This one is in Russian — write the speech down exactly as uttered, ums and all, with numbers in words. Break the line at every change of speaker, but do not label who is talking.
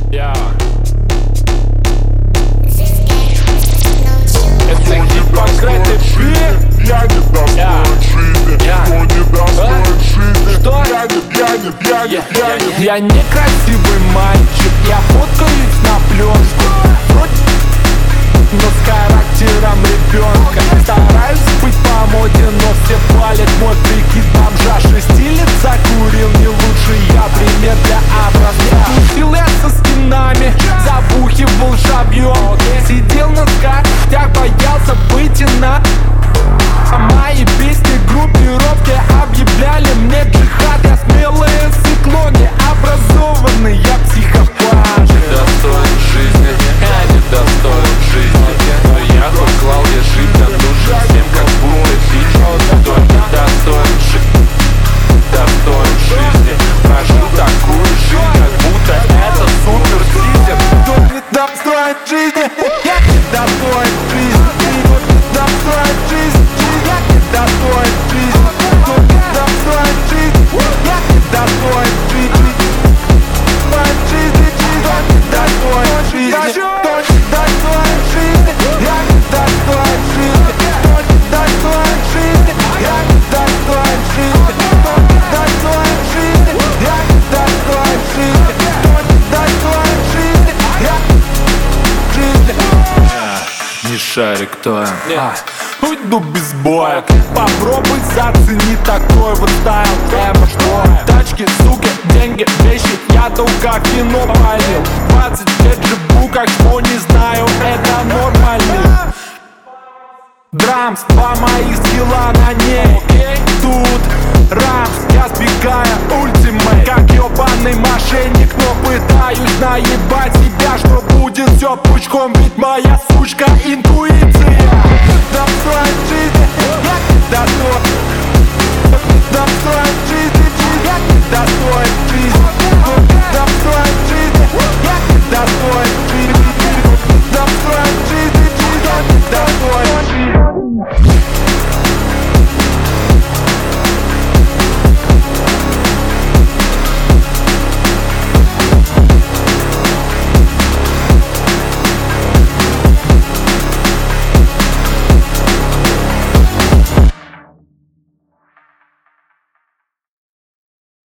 Yeah.
Это конкретный бит.
Я не достоин жизни, кто не достоин жизни.
Что?
Я не, я не, я не, я не.
Я некрасивый мальчик, я фоткаюсь на пленку. Вроде, но с характером ребенка. Стараюсь быть по моде, но все палят мой прикид бомжа. Шести лет закурил, не лучше я пример для образца. Тусил я со стенами, забухивал шабьем. Сидел на скатях, боялся выйти на. Мои песни группировки объявляли мне джихад. Я смелые циклоны, образованный, я психопат.
Достоин жизни, я не достоин жизни. Но я хоть клал, я жить для нужен всем, как будто пить. Кто не достоин жизни, достоин жизни. Прожил такую жизнь, как будто это супер сизер.
Кто не достоин жизни, я не достоин жизни. Достоин жизни, я не достоин жизни. Кто не достоин жизни, я не достоин жизни. Достоин жизни, достоин жизни. Кто не достоин жизни, я не достоин жизни. Кто не достоин жизни, я не достоин жизни. Кто не достоин жизни, я не достоин жизни. Кто не достоин жизни, я жизни.
Не шарик, кто я.
Уйду без боя. Попробуй зацени такой вот стайл. Эмо что? Тачки, суки, деньги, вещи. Я долго кино полил. Двадцать лет живу как что не знаю. Это нормально. Драмс, два моих скилла на ней. Тут рамс, я сбегаю ультимейт. Как ёбаный мошенник, но пытаюсь наебать себя, что будет все пучком, ведь моя сучка интуиция. Достоин жизни, я не